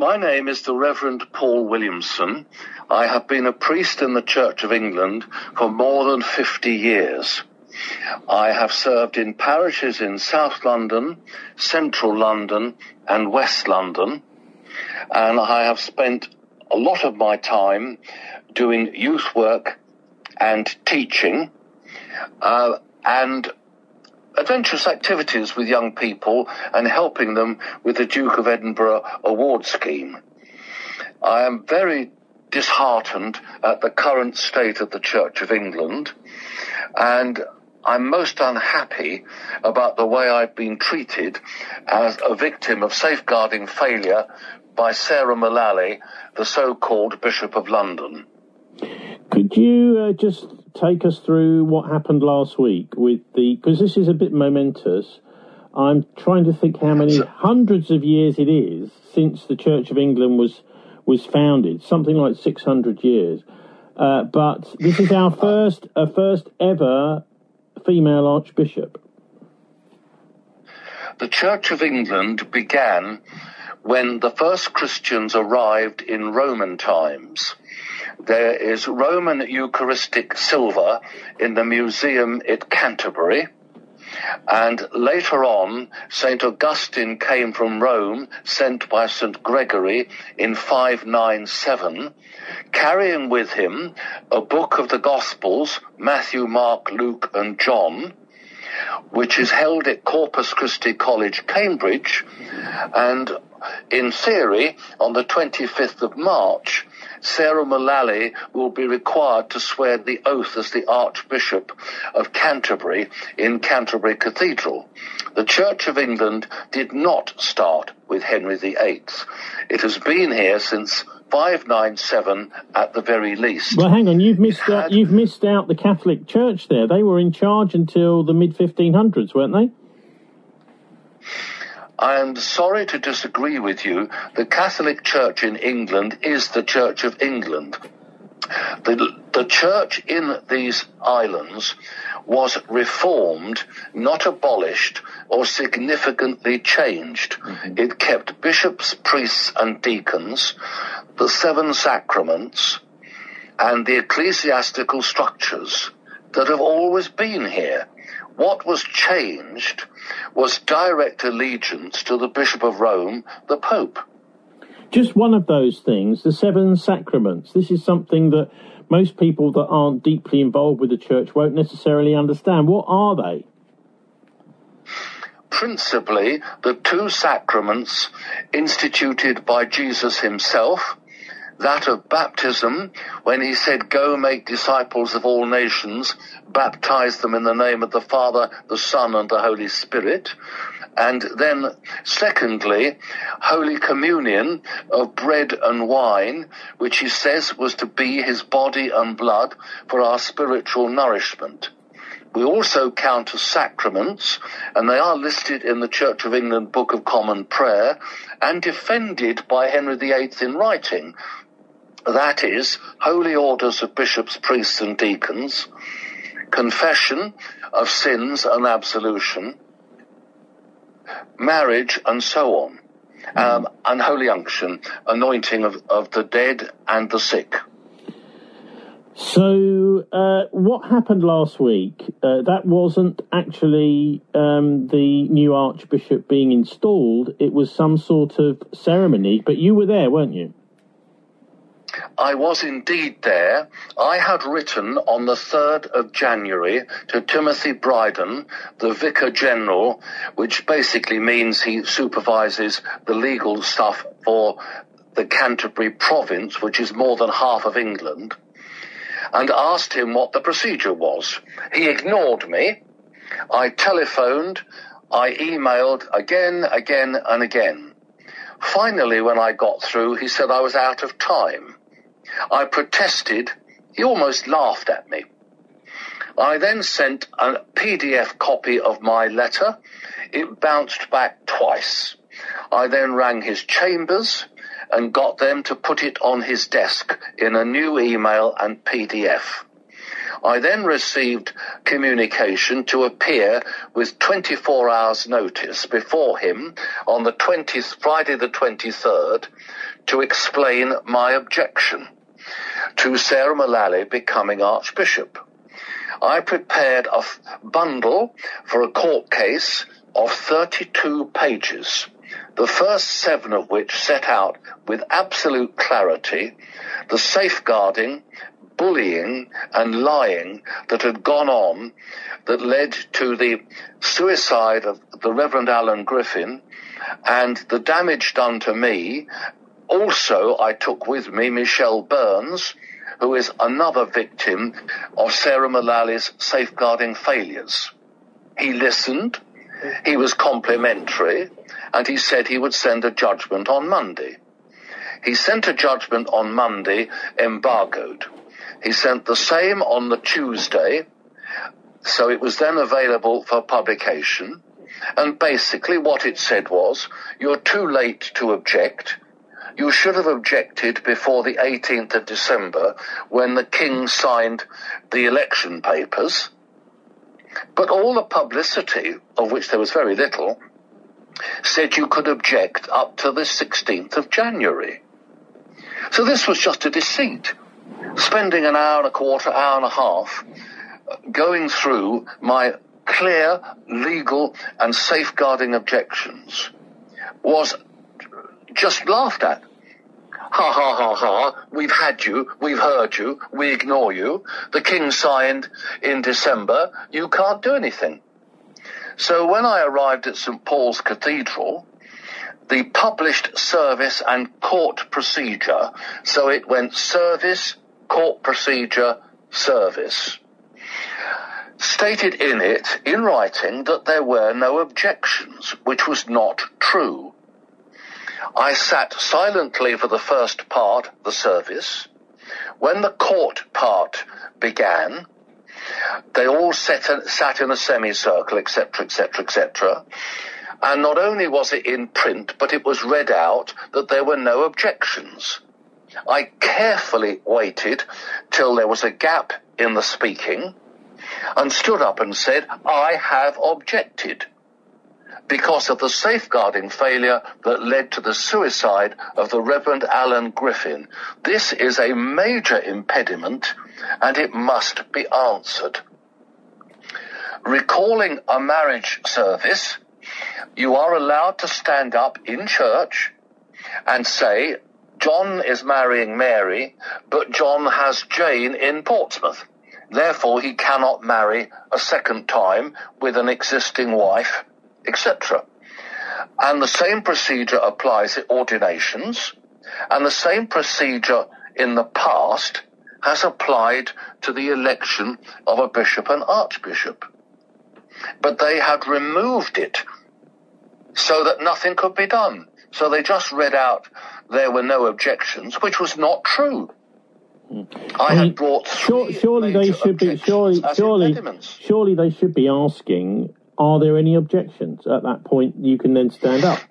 My name is the Reverend Paul Williamson. I have been a priest in the Church of England for more than 50 years. I have served in parishes in South London, Central London and West London, and I have spent a lot of my time doing youth work and teaching, and adventurous activities with young people and helping them with the Duke of Edinburgh award scheme. I am very disheartened at the current state of the Church of England, and I'm most unhappy about the way I've been treated as a victim of safeguarding failure by Sarah Mullally, the so-called Bishop of London. Could you just take us through what happened last week because this is a bit momentous. I'm trying to think how many hundreds of years it is since the Church of England was founded, something like 600 years. But this is our first ever female archbishop. The Church of England began when the first Christians arrived in Roman times. There is Roman Eucharistic silver in the museum at Canterbury, and later on St. Augustine came from Rome, sent by St. Gregory in 597, carrying with him a book of the Gospels, Matthew, Mark, Luke and John, which is held at Corpus Christi College, Cambridge, and in theory, on the 25th of March, Sarah Mullally will be required to swear the oath as the Archbishop of Canterbury in Canterbury Cathedral. The Church of England did not start with Henry VIII. It has been here since 597 at the very least. Well, hang on, you've missed out the Catholic Church there. They were in charge until the mid-1500s, weren't they? I am sorry to disagree with you. The Catholic Church in England is the Church of England. The church in these islands was reformed, not abolished or significantly changed. Mm-hmm. It kept bishops, priests and deacons, the 7 sacraments, and the ecclesiastical structures that have always been here. What was changed was direct allegiance to the Bishop of Rome, the Pope. Just one of those things, the 7 sacraments. This is something that most people that aren't deeply involved with the church won't necessarily understand. What are they? Principally, the 2 sacraments instituted by Jesus himself, that of baptism, when he said, "Go make disciples of all nations, baptize them in the name of the Father, the Son, and the Holy Spirit." And then, secondly, Holy Communion of bread and wine, which he says was to be his body and blood for our spiritual nourishment. We also count as sacraments, and they are listed in the Church of England Book of Common Prayer and defended by Henry VIII in writing. That is, holy orders of bishops, priests and deacons, confession of sins and absolution, marriage and so on, and holy unction, anointing of the dead and the sick. So what happened last week? That wasn't actually the new archbishop being installed. It was some sort of ceremony, but you were there, weren't you? I was indeed there. I had written on the 3rd of January to Timothy Bryden, the Vicar General, which basically means he supervises the legal stuff for the Canterbury province, which is more than half of England, and asked him what the procedure was. He ignored me. I telephoned, I emailed again and again. Finally, when I got through, he said I was out of time. I protested. He almost laughed at me. I then sent a PDF copy of my letter. It bounced back twice. I then rang his chambers and got them to put it on his desk in a new email and PDF. I then received communication to appear with 24 hours notice before him on the Friday the 23rd to explain my objection to Sarah Mullally becoming Archbishop. I prepared a bundle for a court case of 32 pages, the first 7 of which set out with absolute clarity the safeguarding, bullying and lying that had gone on that led to the suicide of the Reverend Alan Griffin and the damage done to me. Also, I took with me Michelle Burns, who is another victim of Sarah Mullally's safeguarding failures. He listened, he was complimentary, and he said he would send a judgment on Monday. He sent a judgment on Monday, embargoed. He sent the same on the Tuesday, so it was then available for publication. And basically what it said was, you're too late to object. You should have objected before the 18th of December when the King signed the election papers. But all the publicity, of which there was very little, said you could object up to the 16th of January. So this was just a deceit. Spending an hour and a quarter, hour and a half, going through my clear, legal and safeguarding objections was just laughed at. Ha, ha, ha, ha, we've had you, we've heard you, we ignore you. The King signed in December, you can't do anything. So when I arrived at St. Paul's Cathedral, the published service and court procedure, so it went service, court procedure, service, stated in it, in writing, that there were no objections, which was not true. I sat silently for the first part, the service. When the court part began, they all sat in a semicircle, etc., etc., etc. And not only was it in print, but it was read out that there were no objections. I carefully waited till there was a gap in the speaking and stood up and said, I have objected, because of the safeguarding failure that led to the suicide of the Reverend Alan Griffin. This is a major impediment, and it must be answered. Recalling a marriage service, you are allowed to stand up in church and say, John is marrying Mary, but John has Jane in Portsmouth. Therefore, he cannot marry a second time with an existing wife, etc. And the same procedure applies at ordinations, and the same procedure in the past has applied to the election of a bishop and archbishop. But they had removed it so that nothing could be done. So they just read out there were no objections, which was not true. I had brought surely they should be surely they should be asking, are there any objections? At that point you can then stand up.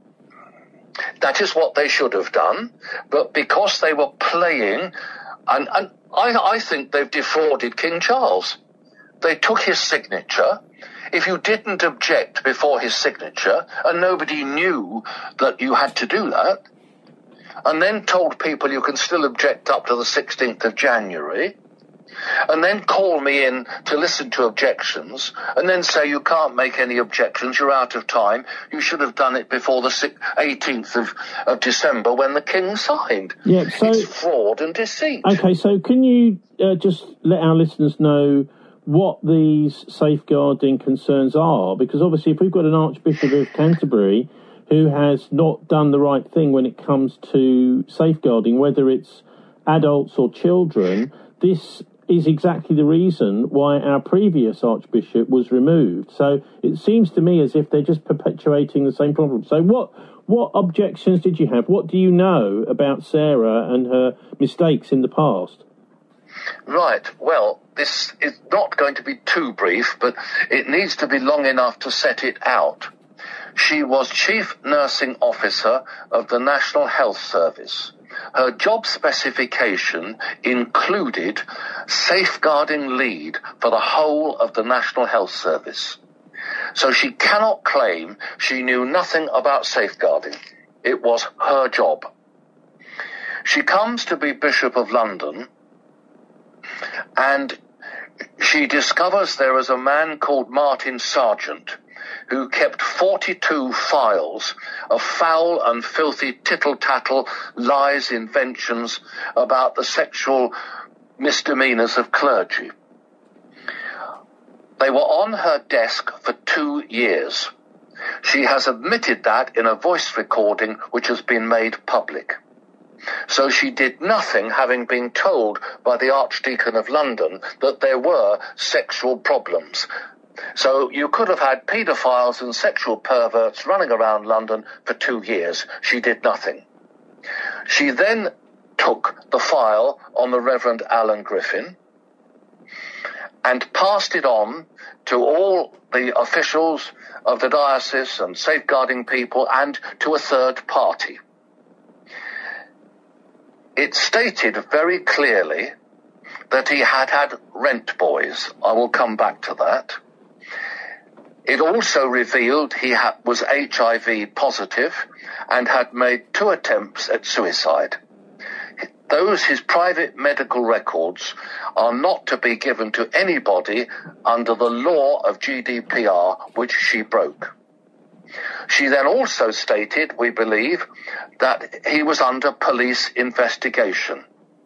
That is what they should have done, but because they were playing, and I think they've defrauded King Charles. They took his signature. If you didn't object before his signature, and nobody knew that you had to do that, and then told people you can still object up to the 16th of January, and then call me in to listen to objections, and then say you can't make any objections, you're out of time, you should have done it before the 18th of December when the King signed. Yeah, so, it's fraud and deceit. Okay, so can you just let our listeners know what these safeguarding concerns are? Because obviously if we've got an Archbishop of Canterbury who has not done the right thing when it comes to safeguarding, whether it's adults or children, this is exactly the reason why our previous Archbishop was removed. So it seems to me as if they're just perpetuating the same problem. So what objections did you have? What do you know about Sarah and her mistakes in the past? Right, well, this is not going to be too brief, but it needs to be long enough to set it out. She was Chief Nursing Officer of the National Health Service. Her job specification included safeguarding lead for the whole of the National Health Service. So she cannot claim she knew nothing about safeguarding. It was her job. She comes to be Bishop of London, and she discovers there is a man called Martin Sargent who kept 42 files of foul and filthy tittle-tattle lies, inventions about the sexual misdemeanors of clergy. They were on her desk for 2 years. She has admitted that in a voice recording which has been made public. So she did nothing, having been told by the Archdeacon of London that there were sexual problems. So you could have had paedophiles and sexual perverts running around London for 2 years. She did nothing. She then took the file on the Reverend Alan Griffin and passed it on to all the officials of the diocese and safeguarding people and to a third party. It stated very clearly that he had rent boys. I will come back to that. It also revealed he was HIV positive and had made 2 attempts at suicide. His private medical records are not to be given to anybody under the law of GDPR, which she broke. She then also stated, we believe, that he was under police investigation.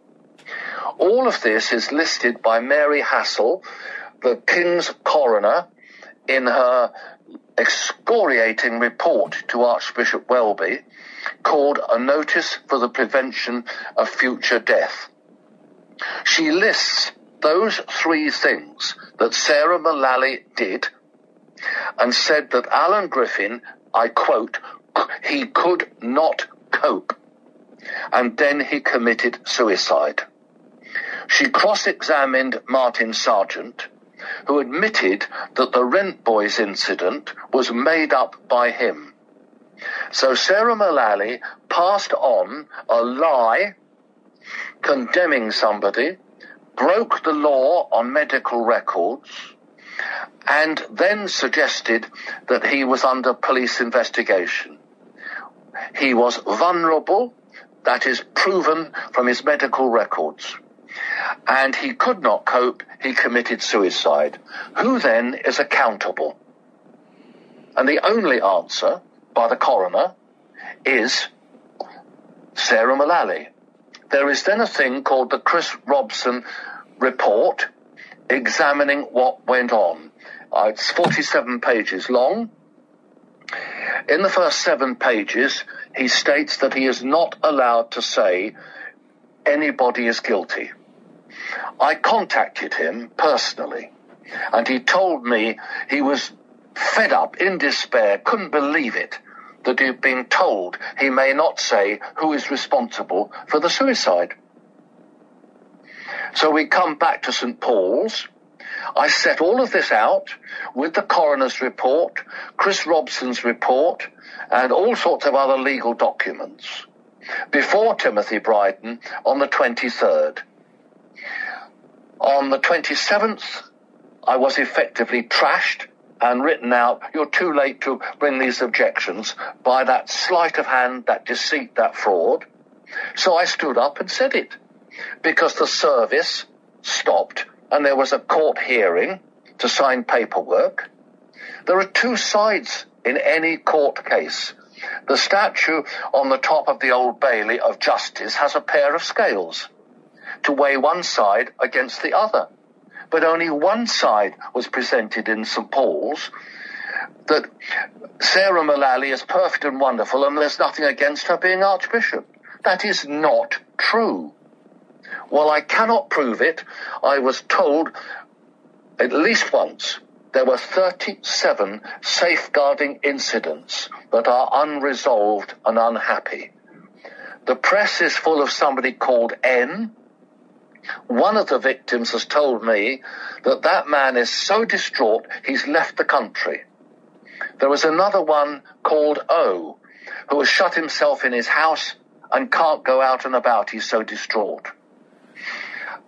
All of this is listed by Mary Hassel, the King's coroner, in her excoriating report to Archbishop Welby, called A Notice for the Prevention of Future Death. She lists those 3 things that Sarah Mullally did and said that Alan Griffin, I quote, he could not cope, and then he committed suicide. She cross-examined Martin Sargent, who admitted that the Rent Boys incident was made up by him. So Sarah Mullally passed on a lie condemning somebody, broke the law on medical records, and then suggested that he was under police investigation. He was vulnerable, that is proven from his medical records, and he could not cope, he committed suicide. Who then is accountable? And the only answer by the coroner is Sarah Mullally. There is then a thing called the Chris Robson report examining what went on. It's 47 pages long. In the first 7 pages, he states that he is not allowed to say anybody is guilty. I contacted him personally, and he told me he was fed up, in despair, couldn't believe it, that he'd been told he may not say who is responsible for the suicide. So we come back to St. Paul's. I set all of this out with the coroner's report, Chris Robson's report, and all sorts of other legal documents before Timothy Bryden on the 23rd. On the 27th, I was effectively trashed and written out, you're too late to bring these objections, by that sleight of hand, that deceit, that fraud. So I stood up and said it, because the service stopped and there was a court hearing to sign paperwork. There are 2 sides in any court case. The statue on the top of the Old Bailey of Justice has a pair of scales to weigh one side against the other. But only one side was presented in St. Paul's, that Sarah Mullally is perfect and wonderful and there's nothing against her being Archbishop. That is not true. While I cannot prove it, I was told at least once there were 37 safeguarding incidents that are unresolved and unhappy. The press is full of somebody called N. One of the victims has told me that man is so distraught he's left the country. There was another one called O, who has shut himself in his house and can't go out and about, he's so distraught.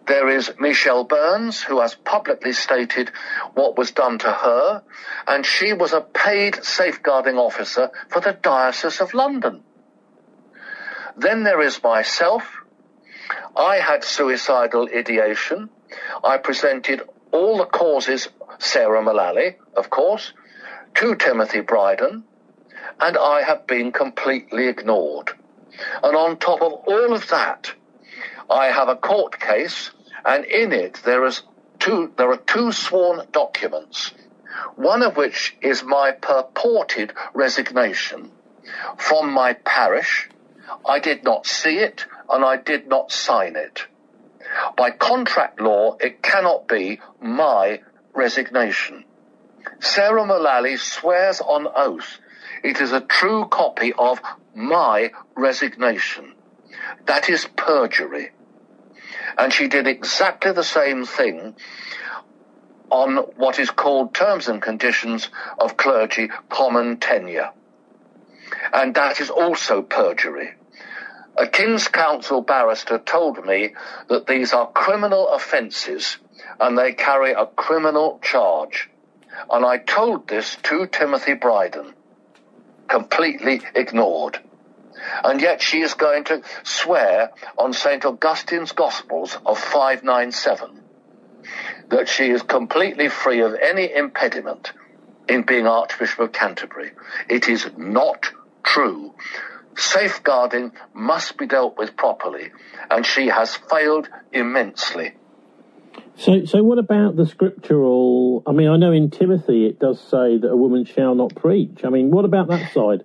There is Michelle Burns, who has publicly stated what was done to her, and she was a paid safeguarding officer for the Diocese of London. Then there is myself. I had suicidal ideation. I presented all the causes, Sarah Mullally, of course, to Timothy Bryden, and I have been completely ignored. And on top of all of that, I have a court case, and in it there are two sworn documents, one of which is my purported resignation from my parish. I did not see it, and I did not sign it. By contract law, it cannot be my resignation. Sarah Mullally swears on oath it is a true copy of my resignation. That is perjury. And she did exactly the same thing on what is called terms and conditions of clergy common tenure. And that is also perjury. A King's Counsel barrister told me that these are criminal offences and they carry a criminal charge. And I told this to Timothy Bryden, completely ignored. And yet she is going to swear on St. Augustine's Gospels of 597 that she is completely free of any impediment in being Archbishop of Canterbury. It is not true. Safeguarding must be dealt with properly, and she has failed immensely. So what about the scriptural? I mean, I know in Timothy it does say that a woman shall not preach. I mean, what about that side?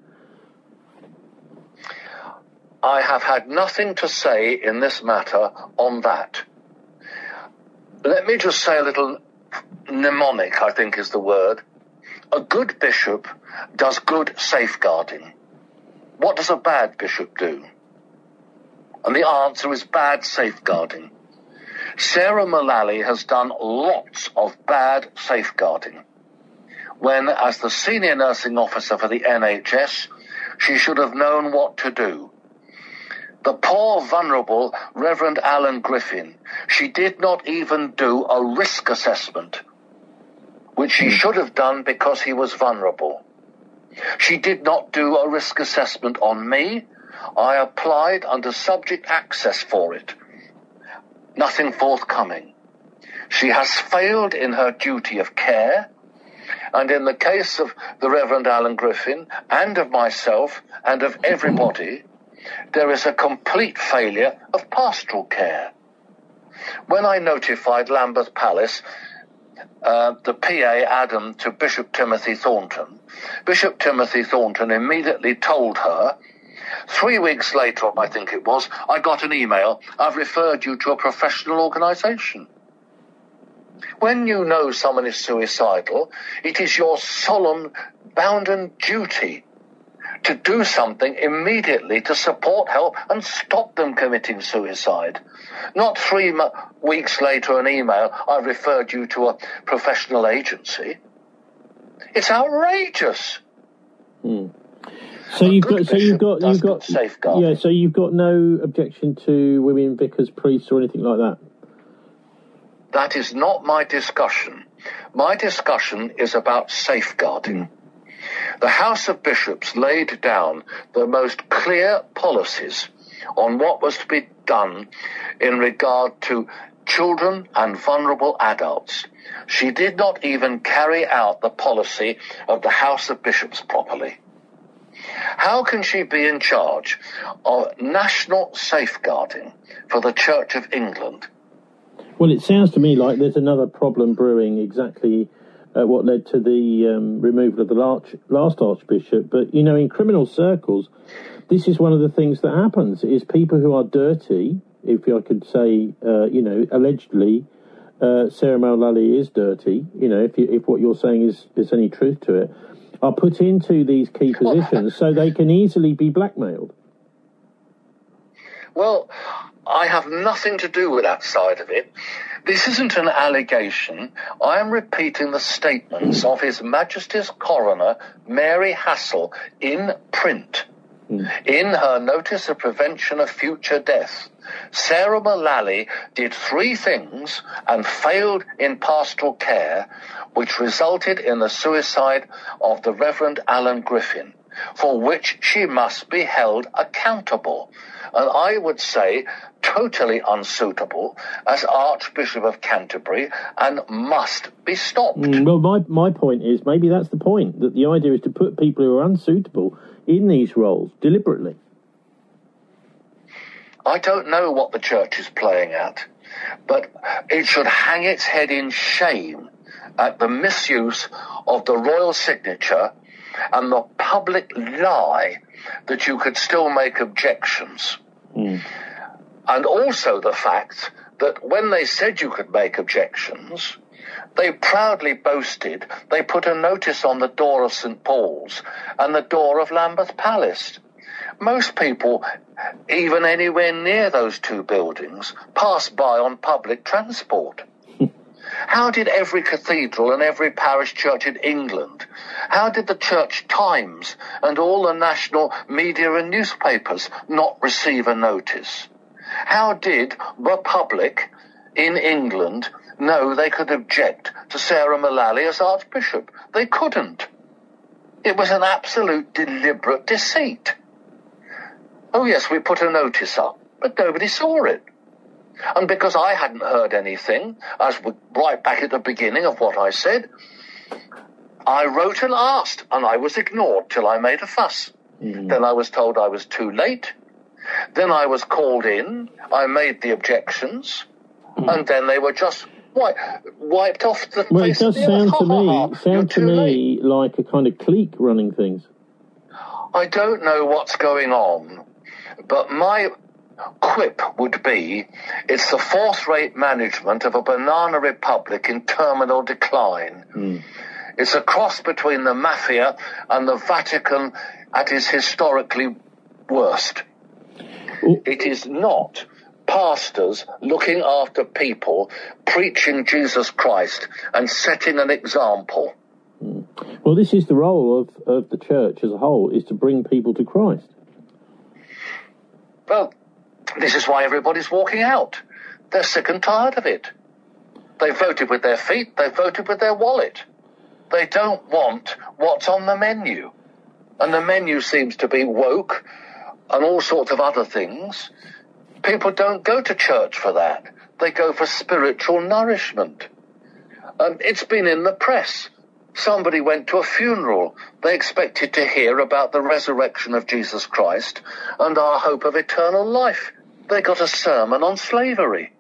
I have had nothing to say in this matter on that. Let me just say a little mnemonic, I think is the word. A good bishop does good safeguarding. What does a bad bishop do? And the answer is bad safeguarding. Sarah Mullally has done lots of bad safeguarding, when, as the senior nursing officer for the NHS, she should have known what to do. The poor, vulnerable Reverend Alan Griffin, she did not even do a risk assessment, which she should have done because he was vulnerable. She did not do a risk assessment on me. I applied under subject access for it. Nothing forthcoming. She has failed in her duty of care, and in the case of the Reverend Alan Griffin, and of myself, and of everybody, there is a complete failure of pastoral care. When I notified Lambeth Palace, the PA Adam to Bishop Timothy Thornton, Bishop Timothy Thornton immediately told her, 3 weeks later, I think it was, I got an email, I've referred you to a professional organisation. When you know someone is suicidal, it is your solemn bounden duty to do something immediately to support, help, and stop them committing suicide. Not 3 weeks later, an email, I've referred you to a professional agency. It's outrageous. So you've got safeguarding. Yeah. So you've got no objection to women vicars, priests, or anything like that. That is not my discussion. My discussion is about safeguarding. The House of Bishops laid down the most clear policies on what was to be done in regard to children and vulnerable adults. She did not even carry out the policy of the House of Bishops properly. How can she be in charge of national safeguarding for the Church of England? Well, it sounds to me like there's another problem brewing, exactly what led to the removal of the last Archbishop. But, you know, in criminal circles, this is one of the things that happens, is people who are dirty, if I could say, allegedly, Sarah Mullally is dirty, if what you're saying is any truth to it, are put into these key positions so they can easily be blackmailed. Well, I have nothing to do with that side of it. This isn't an allegation. I am repeating the statements of His Majesty's Coroner, Mary Hassel, in print. In her notice of prevention of future death, Sarah Mullally did 3 things and failed in pastoral care, which resulted in the suicide of the Reverend Alan Griffin, for which she must be held accountable. And I would say totally unsuitable as Archbishop of Canterbury and must be stopped. Well, my point is, maybe that's the point, that the idea is to put people who are unsuitable in these roles deliberately. I don't know what the church is playing at, but it should hang its head in shame at the misuse of the royal signature and the public lie that you could still make objections. And also the fact that when they said you could make objections, they proudly boasted they put a notice on the door of St. Paul's and the door of Lambeth Palace. Most people, even anywhere near those 2 buildings, pass by on public transport. How did every cathedral and every parish church in England, how did the Church Times and all the national media and newspapers not receive a notice? How did the public in England know they could object to Sarah Mullally as Archbishop? They couldn't. It was an absolute deliberate deceit. Oh yes, we put a notice up, but nobody saw it. And because I hadn't heard anything, as right back at the beginning of what I said, I wrote and asked, and I was ignored till I made a fuss. Then I was told I was too late. Then I was called in, I made the objections, and then they were just wiped off the face of the earth. Well, it does sound to me like a kind of clique running things. I don't know what's going on, but my quip would be, it's the 4th-rate management of a banana republic in terminal decline. It's a cross between the mafia and the Vatican at its historically worst. It is not pastors looking after people, preaching Jesus Christ and setting an example. Well, this is the role of the church as a whole, is to bring people to Christ. Well, this is why everybody's walking out. They're sick and tired of it. They voted with their feet, they voted with their wallet. They don't want what's on the menu. And the menu seems to be woke and all sorts of other things. People don't go to church for that. They go for spiritual nourishment. It's been in the press. Somebody went to a funeral. They expected to hear about the resurrection of Jesus Christ and our hope of eternal life. They got a sermon on slavery.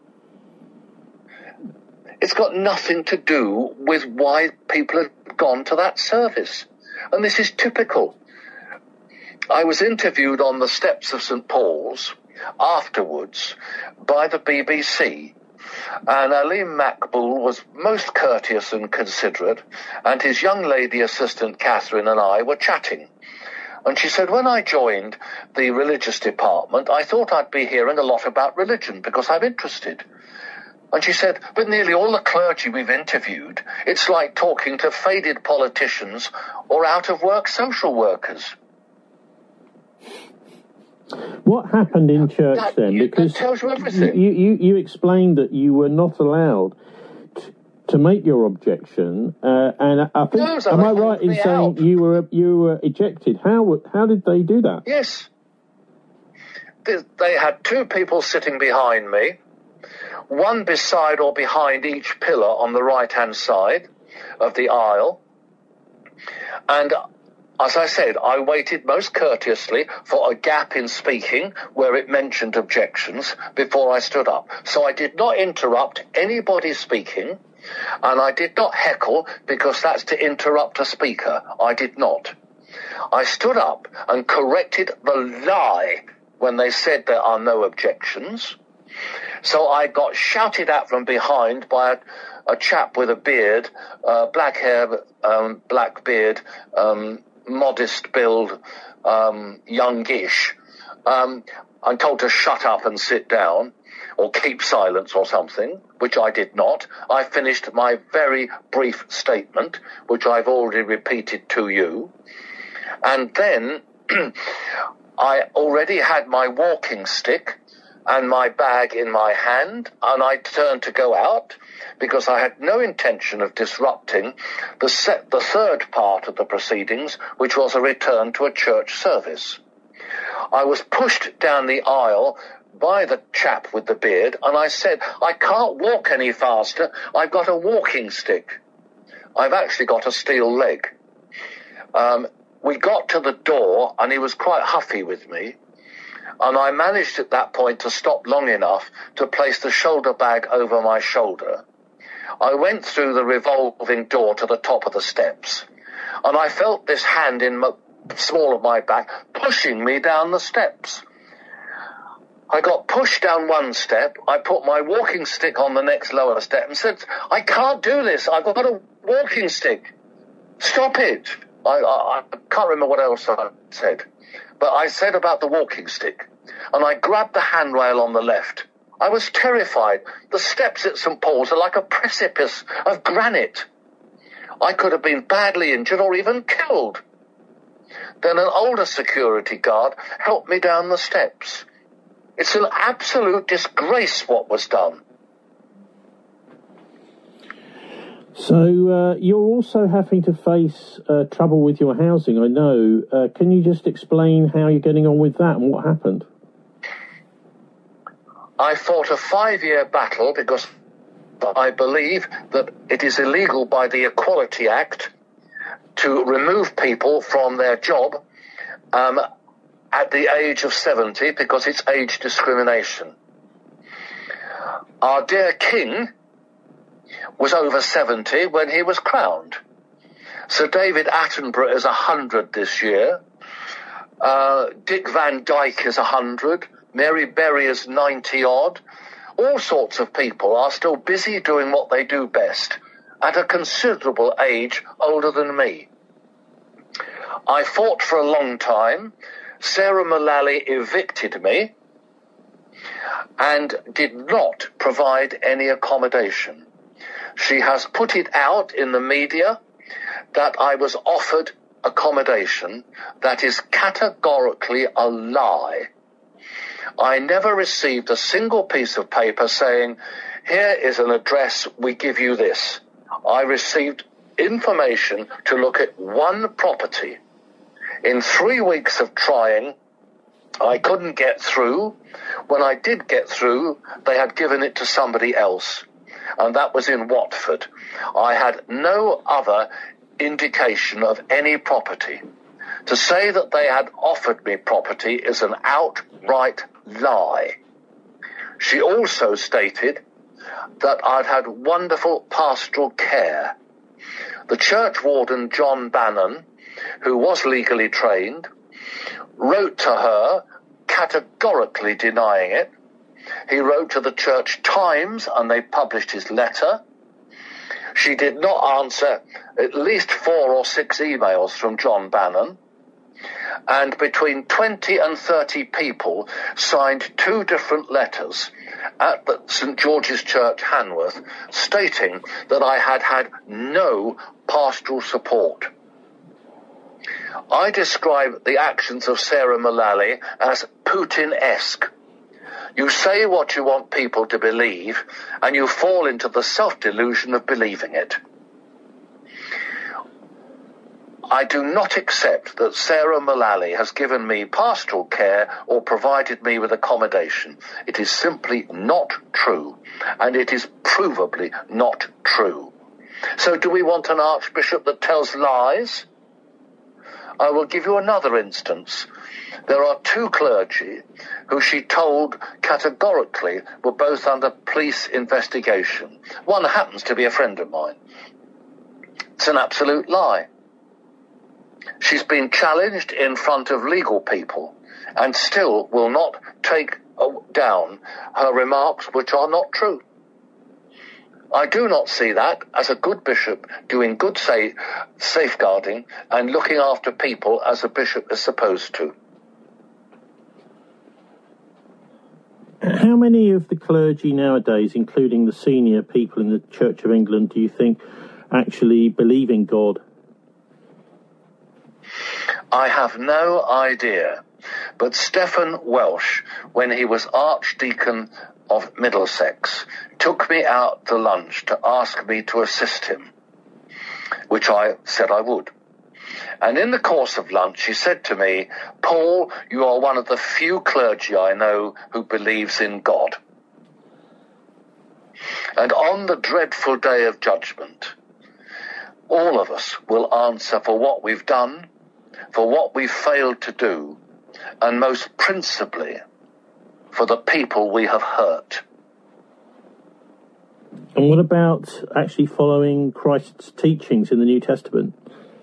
It's got nothing to do with why people have gone to that service. And this is typical. I was interviewed on the steps of St. Paul's afterwards by the BBC, and Alim Makbul was most courteous and considerate, and his young lady assistant Catherine and I were chatting. And she said, when I joined the religious department, I thought I'd be hearing a lot about religion because I'm interested. And she said, but nearly all the clergy we've interviewed, it's like talking to faded politicians or out-of-work social workers. What happened in church then? Because that tells you everything. You explained that you were not allowed to make your objection, and I think, am I right in saying you were ejected? How did they do that? Yes. They had 2 people sitting behind me, one beside or behind each pillar on the right-hand side of the aisle. And as I said, I waited most courteously for a gap in speaking where it mentioned objections before I stood up. So I did not interrupt anybody speaking, and I did not heckle because that's to interrupt a speaker. I did not. I stood up and corrected the lie when they said there are no objections. So I got shouted at from behind by a chap with a beard, black hair, black beard, modest build, youngish. I'm told to shut up and sit down or keep silence or something, which I did not. I finished my very brief statement, which I've already repeated to you. And then I already had my walking stick and my bag in my hand, and I turned to go out because I had no intention of disrupting the third part of the proceedings, which was a return to a church service. I was pushed down the aisle by the chap with the beard, and I said, I can't walk any faster. I've got a walking stick. I've actually got a steel leg. We got to the door, and he was quite huffy with me, and I managed at that point to stop long enough to place the shoulder bag over my shoulder. I went through the revolving door to the top of the steps, and I felt this hand in the small of my back pushing me down the steps. I got pushed down one step. I put my walking stick on the next lower step and said, I can't do this. I've got a walking stick. Stop it. I can't remember what else I said. But I said about the walking stick. And I grabbed the handrail on the left. I was terrified. The steps at St. Paul's are like a precipice of granite. I could have been badly injured or even killed. Then an older security guard helped me down the steps. It's an absolute disgrace what was done. So you're also having to face trouble with your housing, I know. Can you just explain how you're getting on with that and what happened? I fought a 5-year battle because I believe that it is illegal by the Equality Act to remove people from their job at the age of 70 because it's age discrimination. Our dear King was over 70 when he was crowned. Sir David Attenborough is 100 this year. Dick Van Dyke is 100. Mary Berry is 90-odd. All sorts of people are still busy doing what they do best at a considerable age older than me. I fought for a long time. Sarah Mullally evicted me and did not provide any accommodation. She has put it out in the media that I was offered accommodation. That is categorically a lie. I never received a single piece of paper saying, here is an address, we give you this. I received information to look at one property. In 3 weeks of trying, I couldn't get through. When I did get through, they had given it to somebody else, and that was in Watford. I had no other indication of any property. To say that they had offered me property is an outright lie. She also stated that I'd had wonderful pastoral care. The church warden, John Bannon, who was legally trained, wrote to her categorically denying it. He wrote to the Church Times and they published his letter. She did not answer at least 4 or 6 emails from John Bannon. And between 20 and 30 people signed 2 different letters at the St. George's Church, Hanworth, stating that I had had no pastoral support. I describe the actions of Sarah Mullally as Putin-esque. You say what you want people to believe, and you fall into the self-delusion of believing it. I do not accept that Sarah Mullally has given me pastoral care or provided me with accommodation. It is simply not true, and it is provably not true. So do we want an archbishop that tells lies? I will give you another instance. There are 2 clergy who she told categorically were both under police investigation. One happens to be a friend of mine. It's an absolute lie. She's been challenged in front of legal people and still will not take down her remarks which are not true. I do not see that as a good bishop doing good safeguarding and looking after people as a bishop is supposed to. How many of the clergy nowadays, including the senior people in the Church of England, do you think actually believe in God? I have no idea. But Stephen Welsh, when he was Archdeacon of Middlesex, took me out to lunch to ask me to assist him, which I said I would. And in the course of lunch, he said to me, "Paul, you are one of the few clergy I know who believes in God. And on the dreadful day of judgment, all of us will answer for what we've done, for what we've failed to do, and most principally, for the people we have hurt." And what about actually following Christ's teachings in the New Testament?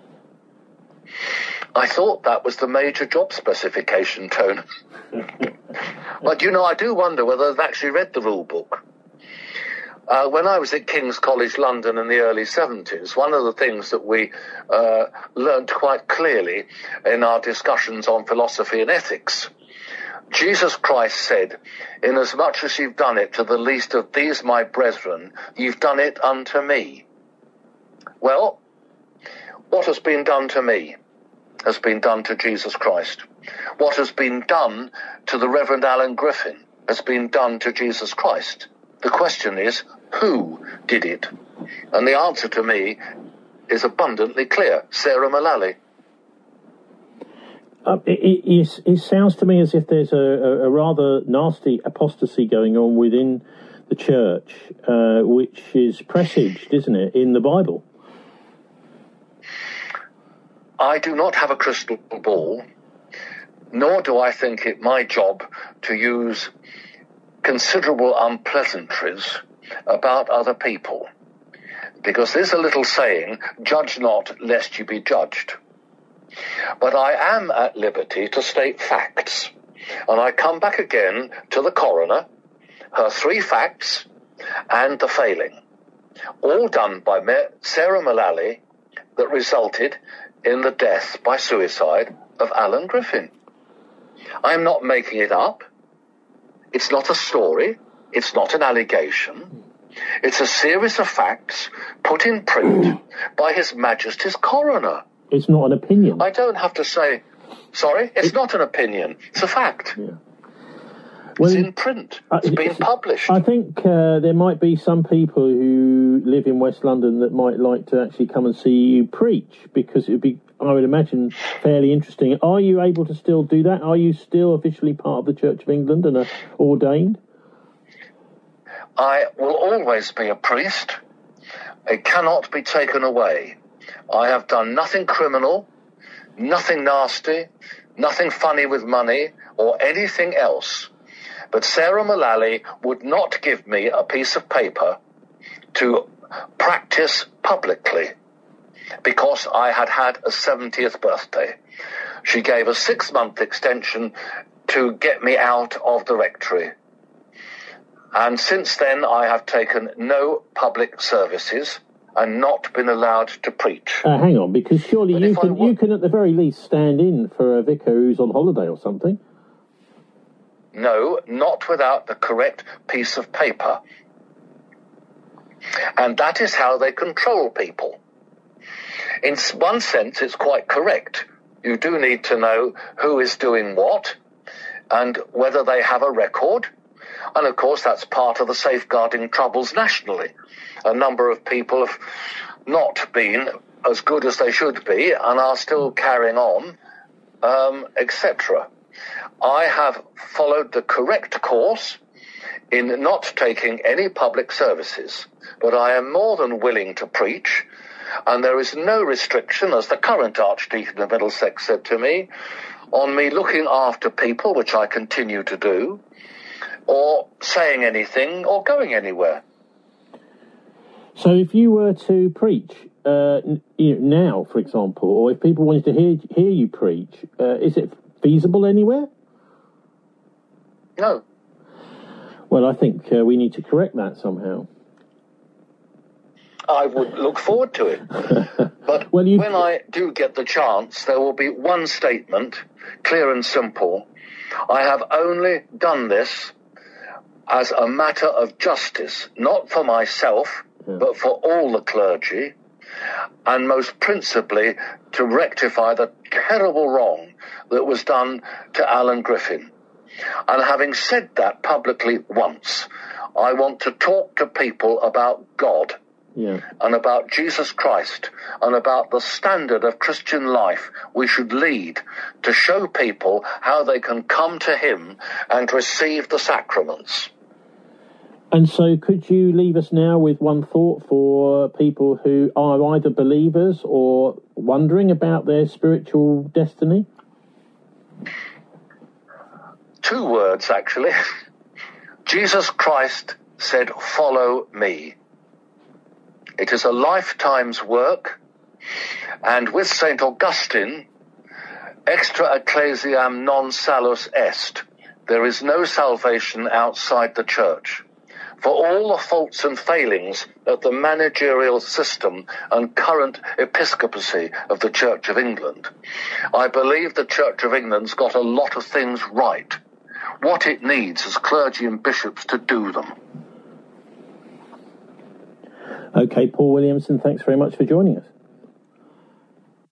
I thought that was the major job specification, Tone. But, I do wonder whether they've actually read the rule book. When I was at King's College London in the early 70s, one of the things that we learnt quite clearly in our discussions on philosophy and ethics, Jesus Christ said, "Inasmuch as you've done it to the least of these my brethren, you've done it unto me." Well, what has been done to me has been done to Jesus Christ. What has been done to the Reverend Alan Griffin has been done to Jesus Christ. The question is, who did it? And the answer to me is abundantly clear: Sarah Mullally. It sounds to me as if there's a rather nasty apostasy going on within the church, which is presaged, isn't it, in the Bible? I do not have a crystal ball, nor do I think it my job to use considerable unpleasantries about other people. Because there's a little saying, "Judge not, lest you be judged." But I am at liberty to state facts. And I come back again to the coroner, her 3 facts, and the failing. All done by Sarah Mullally that resulted in the death by suicide of Alan Griffin. I am not making it up. It's not a story. It's not an allegation. It's a series of facts put in print by His Majesty's coroner. It's not an opinion. I don't have to say, sorry, it's not an opinion. It's a fact. Yeah. Well, it's in print. It's been published. I think there might be some people who live in West London that might like to actually come and see you preach, because it would be, I would imagine, fairly interesting. Are you able to still do that? Are you still officially part of the Church of England and are ordained? I will always be a priest. It cannot be taken away. I have done nothing criminal, nothing nasty, nothing funny with money, or anything else. But Sarah Mullally would not give me a piece of paper to practice publicly because I had had a 70th birthday. She gave a 6-month extension to get me out of the rectory. And since then, I have taken no public services and not been allowed to preach. Hang on, because surely you can at the very least stand in for a vicar who's on holiday or something. No, not without the correct piece of paper. And that is how they control people. In one sense, it's quite correct. You do need to know who is doing what and whether they have a record. And of course, that's part of the safeguarding troubles nationally. A number of people have not been as good as they should be and are still carrying on, etc. I have followed the correct course in not taking any public services, but I am more than willing to preach, and there is no restriction, as the current Archdeacon of Middlesex said to me, on me looking after people, which I continue to do, or saying anything or going anywhere. So if you were to preach now, for example, or if people wanted to hear you preach, is it feasible anywhere? No. Well, I think we need to correct that somehow. I would look forward to it. But when I do get the chance, there will be one statement, clear and simple. I have only done this as a matter of justice, not for myself, but for all the clergy, and most principally to rectify the terrible wrong that was done to Alan Griffin. And having said that publicly once, I want to talk to people about God. Yeah. And about Jesus Christ, and about the standard of Christian life we should lead to show people how they can come to him and receive the sacraments. And so could you leave us now with one thought for people who are either believers or wondering about their spiritual destiny? 2 words, actually. Jesus Christ said, "Follow me." It is a lifetime's work, and with St. Augustine, extra ecclesiam non salus est. There is no salvation outside the church. For all the faults and failings of the managerial system and current episcopacy of the Church of England, I believe the Church of England's got a lot of things right. What it needs is clergy and bishops to do them. Okay, Paul Williamson, thanks very much for joining us.